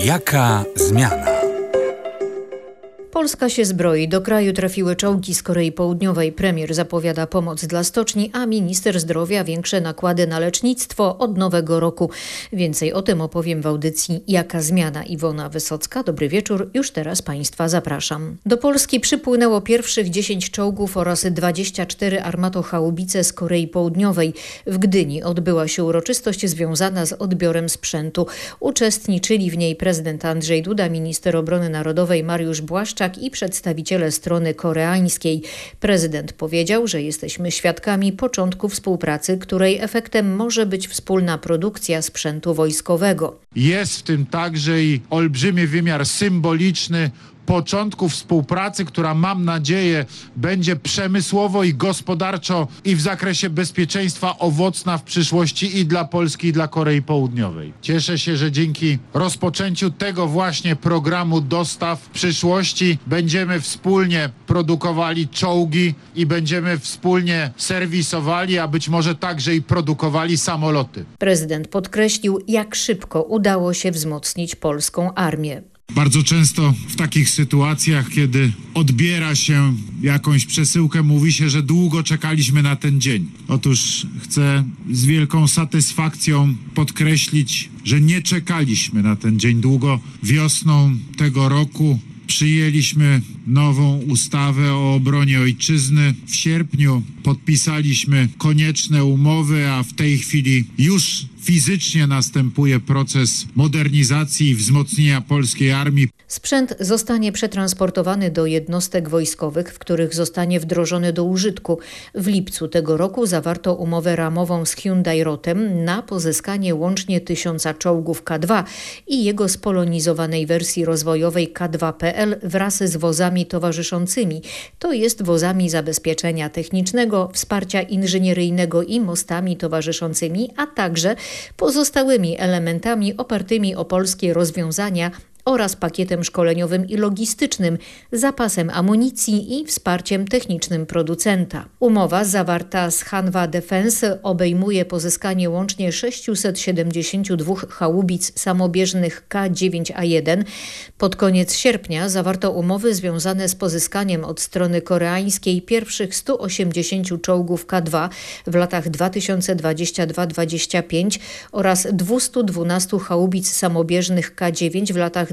Jaka zmiana? Polska się zbroi. Do kraju trafiły czołgi z Korei Południowej. Premier zapowiada pomoc dla stoczni, a minister zdrowia większe nakłady na lecznictwo od nowego roku. Więcej o tym opowiem w audycji Jaka zmiana? Iwona Wysocka. Dobry wieczór. Już teraz Państwa zapraszam. Do Polski przypłynęło pierwszych 10 czołgów oraz 24 armatochaubice z Korei Południowej. W Gdyni odbyła się uroczystość związana z odbiorem sprzętu. Uczestniczyli w niej prezydent Andrzej Duda, minister obrony narodowej Mariusz Błaszczak i przedstawiciele strony koreańskiej. Prezydent powiedział, że jesteśmy świadkami początku współpracy, której efektem może być wspólna produkcja sprzętu wojskowego. Jest w tym także i olbrzymi wymiar symboliczny początku współpracy, która, mam nadzieję, będzie przemysłowo i gospodarczo i w zakresie bezpieczeństwa owocna w przyszłości i dla Polski, i dla Korei Południowej. Cieszę się, że dzięki rozpoczęciu tego właśnie programu dostaw w przyszłości będziemy wspólnie produkowali czołgi i będziemy wspólnie serwisowali, a być może także i produkowali samoloty. Prezydent podkreślił, jak szybko udało się wzmocnić polską armię. Bardzo często w takich sytuacjach, kiedy odbiera się jakąś przesyłkę, mówi się, że długo czekaliśmy na ten dzień. Otóż chcę z wielką satysfakcją podkreślić, że nie czekaliśmy na ten dzień długo. Wiosną tego roku przyjęliśmy nową ustawę o obronie ojczyzny. W sierpniu podpisaliśmy konieczne umowy, a w tej chwili już fizycznie następuje proces modernizacji i wzmocnienia polskiej armii. Sprzęt zostanie przetransportowany do jednostek wojskowych, w których zostanie wdrożony do użytku. W lipcu tego roku zawarto umowę ramową z Hyundai Rotem na pozyskanie łącznie 1000 czołgów K2 i jego spolonizowanej wersji rozwojowej K2PL wraz z wozami towarzyszącymi, to jest wozami zabezpieczenia technicznego, wsparcia inżynieryjnego i mostami towarzyszącymi, a także pozostałymi elementami opartymi o polskie rozwiązania oraz pakietem szkoleniowym i logistycznym, zapasem amunicji i wsparciem technicznym producenta. Umowa zawarta z Hanwha Defense obejmuje pozyskanie łącznie 672 haubic samobieżnych K9A1. Pod koniec sierpnia zawarto umowy związane z pozyskaniem od strony koreańskiej pierwszych 180 czołgów K2 w latach 2022-2025 oraz 212 haubic samobieżnych K9 w latach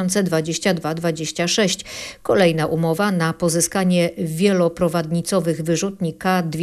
2022-2026. Kolejna umowa na pozyskanie wieloprowadnicowych wyrzutni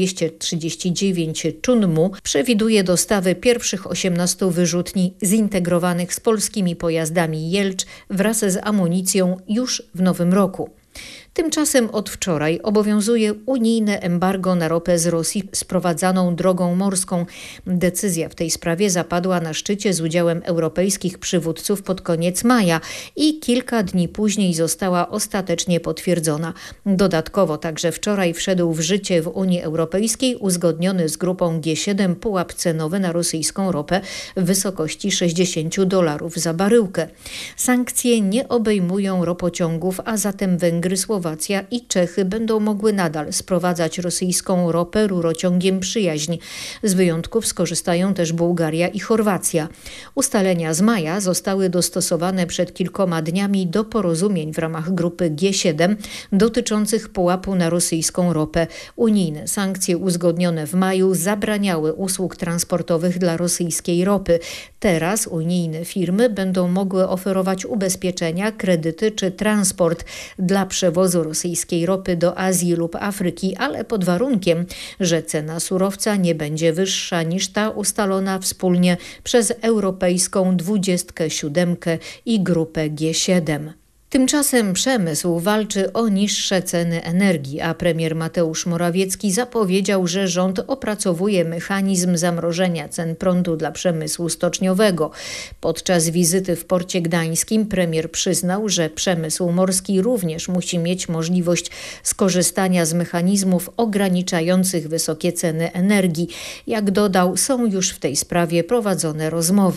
K239 Chunmu przewiduje dostawy pierwszych 18 wyrzutni zintegrowanych z polskimi pojazdami Jelcz wraz z amunicją już w nowym roku. Tymczasem od wczoraj obowiązuje unijne embargo na ropę z Rosji sprowadzaną drogą morską. Decyzja w tej sprawie zapadła na szczycie z udziałem europejskich przywódców pod koniec maja i kilka dni później została ostatecznie potwierdzona. Dodatkowo także wczoraj wszedł w życie w Unii Europejskiej uzgodniony z grupą G7 pułap cenowy na rosyjską ropę w wysokości $60 za baryłkę. Sankcje nie obejmują ropociągów, a zatem Węgry, Słowacja i Czechy będą mogły nadal sprowadzać rosyjską ropę rurociągiem Przyjaźń. Z wyjątków skorzystają też Bułgaria i Chorwacja. Ustalenia z maja zostały dostosowane przed kilkoma dniami do porozumień w ramach grupy G7 dotyczących pułapu na rosyjską ropę. Unijne sankcje uzgodnione w maju zabraniały usług transportowych dla rosyjskiej ropy. Teraz unijne firmy będą mogły oferować ubezpieczenia, kredyty czy transport dla przewozu rosyjskiej ropy do Azji lub Afryki, ale pod warunkiem, że cena surowca nie będzie wyższa niż ta ustalona wspólnie przez Europejską 27 i grupę G7. Tymczasem przemysł walczy o niższe ceny energii, a premier Mateusz Morawiecki zapowiedział, że rząd opracowuje mechanizm zamrożenia cen prądu dla przemysłu stoczniowego. Podczas wizyty w Porcie Gdańskim premier przyznał, że przemysł morski również musi mieć możliwość skorzystania z mechanizmów ograniczających wysokie ceny energii. Jak dodał, są już w tej sprawie prowadzone rozmowy.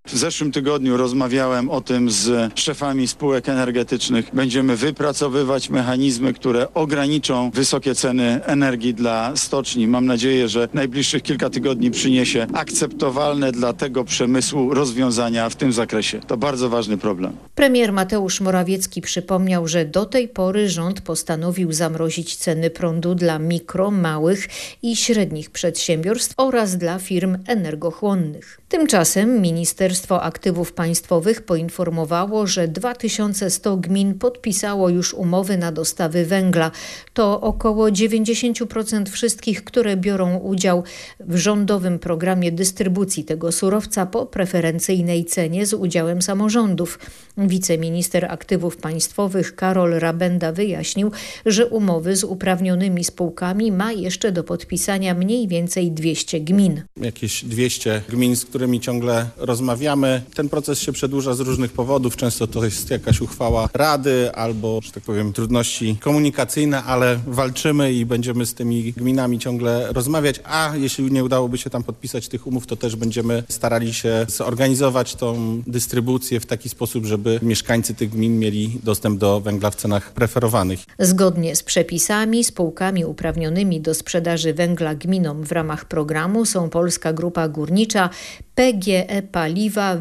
W zeszłym tygodniu rozmawiałem o tym z szefami spółek energetycznych. Będziemy wypracowywać mechanizmy, które ograniczą wysokie ceny energii dla stoczni. Mam nadzieję, że najbliższych kilka tygodni przyniesie akceptowalne dla tego przemysłu rozwiązania w tym zakresie. To bardzo ważny problem. Premier Mateusz Morawiecki przypomniał, że do tej pory rząd postanowił zamrozić ceny prądu dla mikro, małych i średnich przedsiębiorstw oraz dla firm energochłonnych. Tymczasem Ministerstwo Aktywów Państwowych poinformowało, że 2100 gmin podpisało już umowy na dostawy węgla. To około 90% wszystkich, które biorą udział w rządowym programie dystrybucji tego surowca po preferencyjnej cenie z udziałem samorządów. Wiceminister Aktywów Państwowych Karol Rabenda wyjaśnił, że umowy z uprawnionymi spółkami ma jeszcze do podpisania mniej więcej 200 gmin. Jakieś 200 gmin, z którymi ciągle rozmawiamy. Ten proces się przedłuża z różnych powodów. Często to jest jakaś uchwała rady albo, że tak powiem, trudności komunikacyjne, ale walczymy i będziemy z tymi gminami ciągle rozmawiać, a jeśli nie udałoby się tam podpisać tych umów, to też będziemy starali się zorganizować tą dystrybucję w taki sposób, żeby mieszkańcy tych gmin mieli dostęp do węgla w cenach preferowanych. Zgodnie z przepisami, spółkami uprawnionymi do sprzedaży węgla gminom w ramach programu są Polska Grupa Górnicza, PGE Paliwa,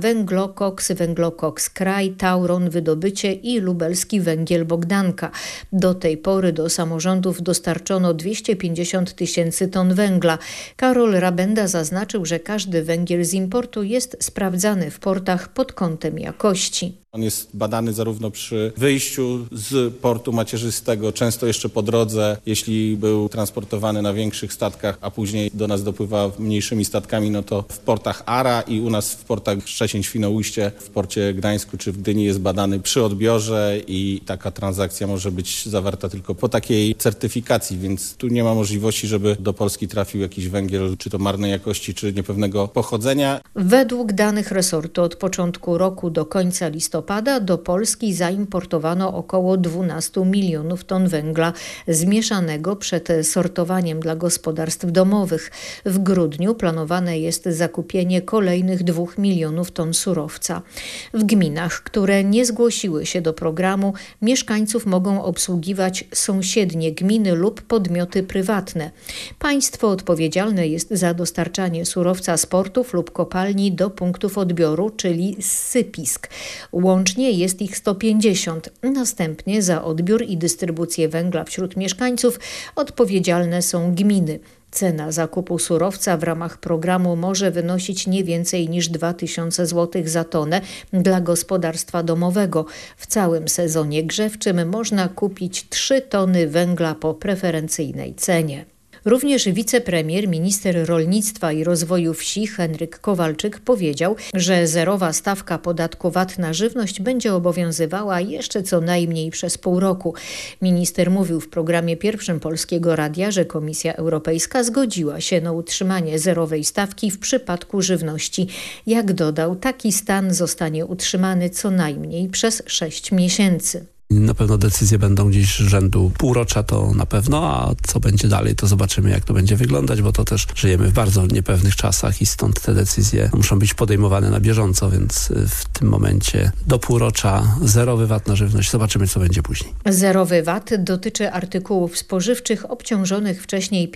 Węglokoks Kraj, Tauron Wydobycie i Lubelski Węgiel Bogdanka. Do tej pory do samorządów dostarczono 250 000 ton węgla. Karol Rabenda zaznaczył, że każdy węgiel z importu jest sprawdzany w portach pod kątem jakości. On jest badany zarówno przy wyjściu z portu macierzystego, często jeszcze po drodze, jeśli był transportowany na większych statkach, a później do nas dopływa mniejszymi statkami, no to w portach ARA i u nas w portach Szczecin, Świnoujście, w porcie Gdańsku czy w Gdyni jest badany przy odbiorze i taka transakcja może być zawarta tylko po takiej certyfikacji, więc tu nie ma możliwości, żeby do Polski trafił jakiś węgiel, czy to marnej jakości, czy niepewnego pochodzenia. Według danych resortu od początku roku do końca listopada do Polski zaimportowano około 12 milionów ton węgla zmieszanego przed sortowaniem dla gospodarstw domowych. W grudniu planowane jest zakupienie kolejnych 2 milionów ton surowca. W gminach, które nie zgłosiły się do programu, mieszkańców mogą obsługiwać sąsiednie gminy lub podmioty prywatne. Państwo odpowiedzialne jest za dostarczanie surowca z portów lub kopalni do punktów odbioru, czyli sypisk. Łącznie jest ich 150. Następnie za odbiór i dystrybucję węgla wśród mieszkańców odpowiedzialne są gminy. Cena zakupu surowca w ramach programu może wynosić nie więcej niż 2000 zł za tonę dla gospodarstwa domowego. W całym sezonie grzewczym można kupić 3 tony węgla po preferencyjnej cenie. Również wicepremier, minister rolnictwa i rozwoju wsi Henryk Kowalczyk powiedział, że zerowa stawka podatku VAT na żywność będzie obowiązywała jeszcze co najmniej przez pół roku. Minister mówił w programie pierwszym Polskiego Radia, że Komisja Europejska zgodziła się na utrzymanie zerowej stawki w przypadku żywności. Jak dodał, taki stan zostanie utrzymany co najmniej przez 6 miesięcy. Na pewno decyzje będą gdzieś rzędu półrocza, to na pewno, a co będzie dalej, to zobaczymy, jak to będzie wyglądać, bo to też żyjemy w bardzo niepewnych czasach i stąd te decyzje muszą być podejmowane na bieżąco, więc w tym momencie do półrocza zerowy VAT na żywność, zobaczymy, co będzie później. Zerowy VAT dotyczy artykułów spożywczych obciążonych wcześniej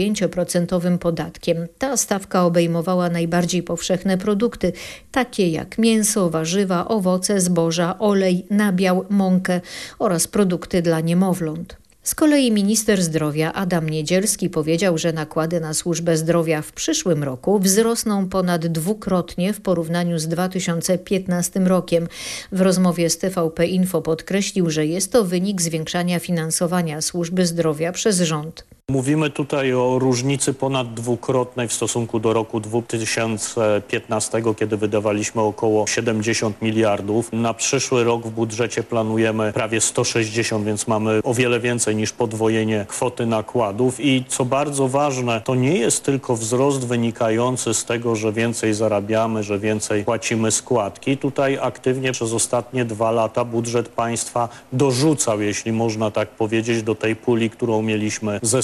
5% podatkiem. Ta stawka obejmowała najbardziej powszechne produkty, takie jak mięso, warzywa, owoce, zboża, olej, nabiał, mąkę oraz produkty dla niemowląt. Z kolei minister zdrowia Adam Niedzielski powiedział, że nakłady na służbę zdrowia w przyszłym roku wzrosną ponad 2-krotnie w porównaniu z 2015 rokiem. W rozmowie z TVP Info podkreślił, że jest to wynik zwiększania finansowania służby zdrowia przez rząd. Mówimy tutaj o różnicy ponad 2-krotnej w stosunku do roku 2015, kiedy wydawaliśmy około 70 miliardów. Na przyszły rok w budżecie planujemy prawie 160, więc mamy o wiele więcej niż podwojenie kwoty nakładów. I co bardzo ważne, to nie jest tylko wzrost wynikający z tego, że więcej zarabiamy, że więcej płacimy składki. Tutaj aktywnie przez ostatnie 2 lata budżet państwa dorzucał, jeśli można tak powiedzieć, do tej puli, którą mieliśmy ze składek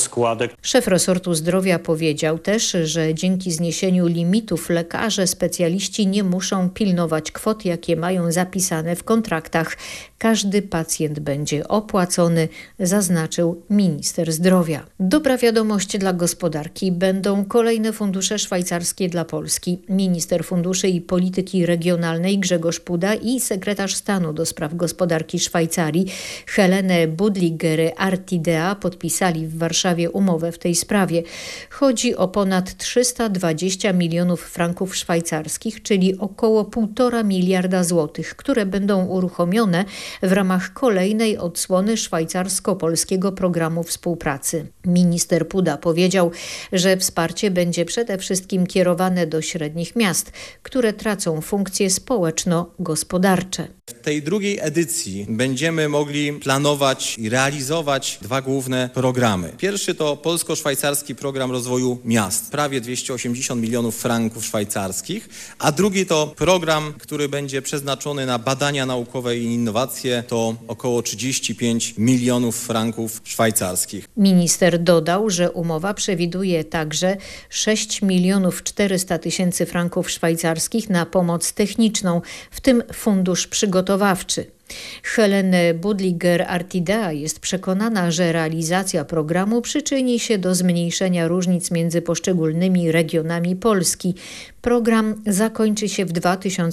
składek. Szef resortu zdrowia powiedział też, że dzięki zniesieniu limitów lekarze, specjaliści nie muszą pilnować kwot, jakie mają zapisane w kontraktach. Każdy pacjent będzie opłacony, zaznaczył minister zdrowia. Dobra wiadomość dla gospodarki. Będą kolejne fundusze szwajcarskie dla Polski. Minister Funduszy i Polityki Regionalnej Grzegorz Puda i sekretarz stanu do spraw gospodarki Szwajcarii Helene Budliger-Artidea podpisali w Warszawie umowę w tej sprawie. Chodzi o ponad 320 milionów franków szwajcarskich, czyli około 1,5 miliarda złotych, które będą uruchomione w ramach kolejnej odsłony szwajcarsko-polskiego programu współpracy. Minister Puda powiedział, że wsparcie będzie przede wszystkim kierowane do średnich miast, które tracą funkcje społeczno-gospodarcze. W tej drugiej edycji będziemy mogli planować i realizować 2 główne programy. Pierwszy to polsko-szwajcarski program rozwoju miast, prawie 280 milionów franków szwajcarskich, a drugi to program, który będzie przeznaczony na badania naukowe i innowacje, to około 35 milionów franków szwajcarskich. Minister dodał, że umowa przewiduje także 6 milionów 400 tysięcy franków szwajcarskich na pomoc techniczną, w tym fundusz przygotowawczy. Helene Budliger-Artidea jest przekonana, że realizacja programu przyczyni się do zmniejszenia różnic między poszczególnymi regionami Polski. Program zakończy się w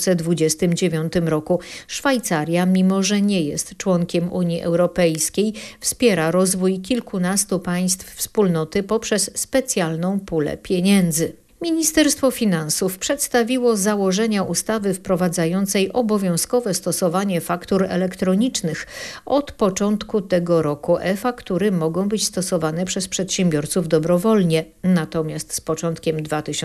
2029 roku. Szwajcaria, mimo że nie jest członkiem Unii Europejskiej, wspiera rozwój kilkunastu państw wspólnoty poprzez specjalną pulę pieniędzy. Ministerstwo Finansów przedstawiło założenia ustawy wprowadzającej obowiązkowe stosowanie faktur elektronicznych. Od początku tego roku e-faktury mogą być stosowane przez przedsiębiorców dobrowolnie, natomiast z początkiem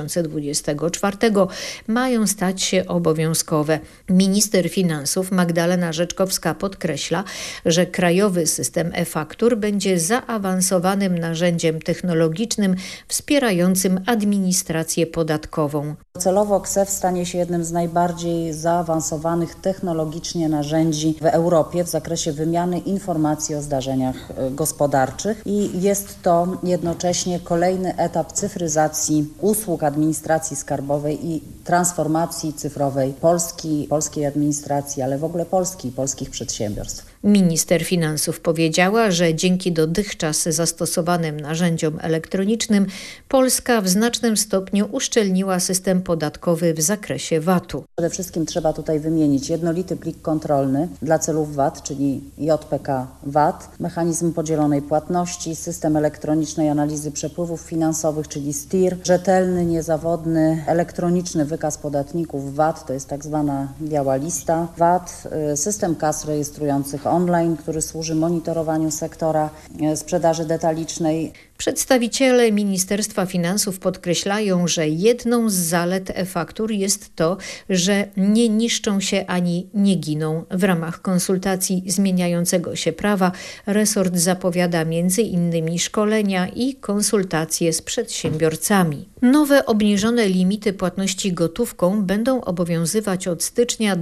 2024 mają stać się obowiązkowe. Minister Finansów Magdalena Rzeczkowska podkreśla, że krajowy system e-faktur będzie zaawansowanym narzędziem technologicznym wspierającym administrację podatkową. Docelowo KSeF stanie się jednym z najbardziej zaawansowanych technologicznie narzędzi w Europie w zakresie wymiany informacji o zdarzeniach gospodarczych i jest to jednocześnie kolejny etap cyfryzacji usług administracji skarbowej i transformacji cyfrowej polskiej administracji, ale w ogóle polskich przedsiębiorstw. Minister Finansów powiedziała, że dzięki dotychczas zastosowanym narzędziom elektronicznym Polska w znacznym stopniu uszczelniła system podatkowy w zakresie VAT-u. Przede wszystkim trzeba tutaj wymienić jednolity plik kontrolny dla celów VAT, czyli JPK VAT, mechanizm podzielonej płatności, system elektronicznej analizy przepływów finansowych, czyli STIR, rzetelny, niezawodny, elektroniczny wykaz podatników VAT, to jest tak zwana biała lista VAT, system kas rejestrujących online, który służy monitorowaniu sektora sprzedaży detalicznej. Przedstawiciele Ministerstwa Finansów podkreślają, że jedną z zalet e-faktur jest to, że nie niszczą się ani nie giną. W ramach konsultacji zmieniającego się prawa resort zapowiada m.in. szkolenia i konsultacje z przedsiębiorcami. Nowe obniżone limity płatności gotówką będą obowiązywać od stycznia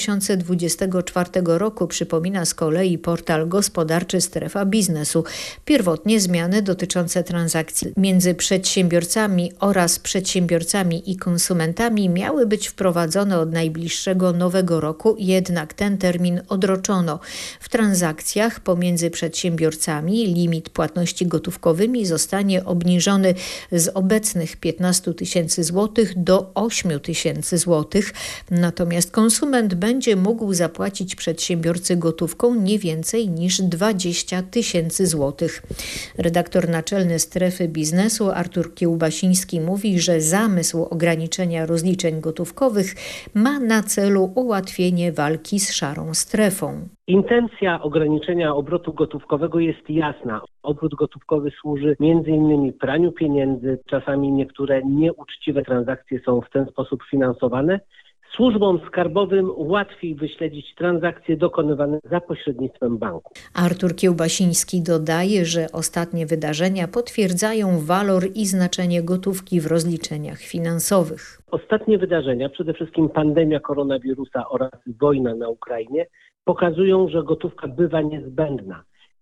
2024 roku, przypomina z kolei portal gospodarczy Strefa Biznesu. Pierwotnie zmiany dotyczące transakcji między przedsiębiorcami oraz przedsiębiorcami i konsumentami miały być wprowadzone od najbliższego nowego roku, jednak ten termin odroczono. W transakcjach pomiędzy przedsiębiorcami limit płatności gotówkowymi zostanie obniżony z obecnych 15 tysięcy złotych do 8 tysięcy złotych, natomiast konsument będzie mógł zapłacić przedsiębiorcy gotówką nie więcej niż 20 tysięcy złotych. Redaktor naczelny Strefy Biznesu Artur Kiełbasiński mówi, że zamysł ograniczenia rozliczeń gotówkowych ma na celu ułatwienie walki z szarą strefą. Intencja ograniczenia obrotu gotówkowego jest jasna. Obrót gotówkowy służy m.in. praniu pieniędzy, czasami niektóre nieuczciwe transakcje są w ten sposób finansowane. Służbom skarbowym łatwiej wyśledzić transakcje dokonywane za pośrednictwem banku. Artur Kiełbasiński dodaje, że ostatnie wydarzenia potwierdzają walor i znaczenie gotówki w rozliczeniach finansowych. Ostatnie wydarzenia, przede wszystkim pandemia koronawirusa oraz wojna na Ukrainie, pokazują, że gotówka bywa niezbędna.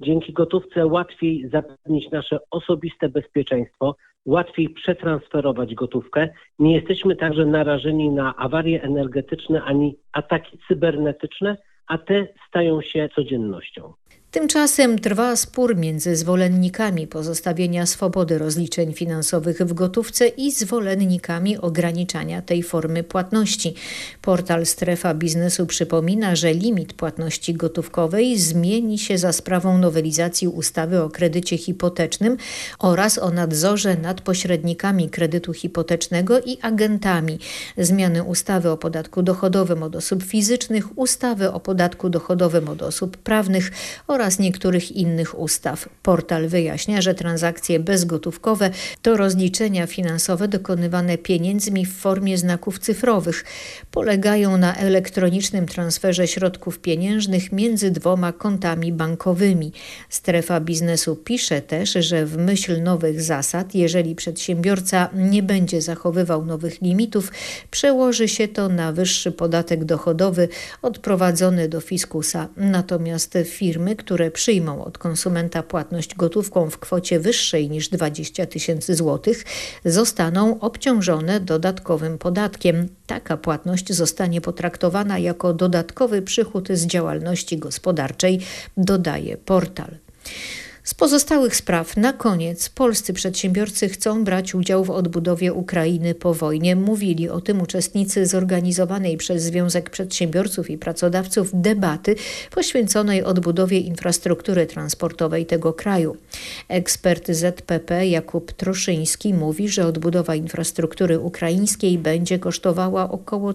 Dzięki gotówce łatwiej zapewnić nasze osobiste bezpieczeństwo, łatwiej przetransferować gotówkę. Nie jesteśmy także narażeni na awarie energetyczne ani ataki cybernetyczne, a te stają się codziennością. Tymczasem trwa spór między zwolennikami pozostawienia swobody rozliczeń finansowych w gotówce i zwolennikami ograniczania tej formy płatności. Portal Strefa Biznesu przypomina, że limit płatności gotówkowej zmieni się za sprawą nowelizacji ustawy o kredycie hipotecznym oraz o nadzorze nad pośrednikami kredytu hipotecznego i agentami, zmiany ustawy o podatku dochodowym od osób fizycznych, ustawy o podatku dochodowym od osób prawnych oraz niektórych innych ustaw. Portal wyjaśnia, że transakcje bezgotówkowe to rozliczenia finansowe dokonywane pieniędzmi w formie znaków cyfrowych. Polegają na elektronicznym transferze środków pieniężnych między dwoma kontami bankowymi. Strefa Biznesu pisze też, że w myśl nowych zasad, jeżeli przedsiębiorca nie będzie zachowywał nowych limitów, przełoży się to na wyższy podatek dochodowy odprowadzony do fiskusa. Natomiast firmy, które przyjmą od konsumenta płatność gotówką w kwocie wyższej niż 20 000 złotych, zostaną obciążone dodatkowym podatkiem. Taka płatność zostanie potraktowana jako dodatkowy przychód z działalności gospodarczej, dodaje portal. Z pozostałych spraw na koniec polscy przedsiębiorcy chcą brać udział w odbudowie Ukrainy po wojnie. Mówili o tym uczestnicy zorganizowanej przez Związek Przedsiębiorców i Pracodawców debaty poświęconej odbudowie infrastruktury transportowej tego kraju. Ekspert ZPP Jakub Troszyński mówi, że odbudowa infrastruktury ukraińskiej będzie kosztowała około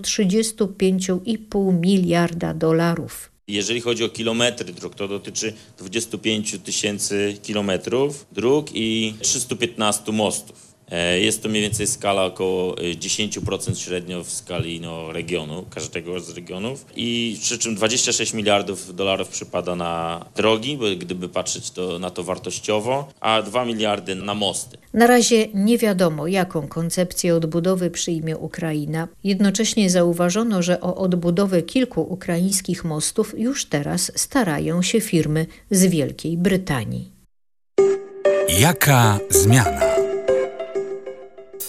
$35,5 miliarda. Jeżeli chodzi o kilometry dróg, to dotyczy 25 000 kilometrów dróg i 315 mostów. Jest to mniej więcej skala około 10% średnio w skali regionu, każdego z regionów. I przy czym $26 miliardów przypada na drogi, gdyby patrzeć na to wartościowo, a 2 miliardy na mosty. Na razie nie wiadomo, jaką koncepcję odbudowy przyjmie Ukraina. Jednocześnie zauważono, że o odbudowę kilku ukraińskich mostów już teraz starają się firmy z Wielkiej Brytanii. Jaka zmiana?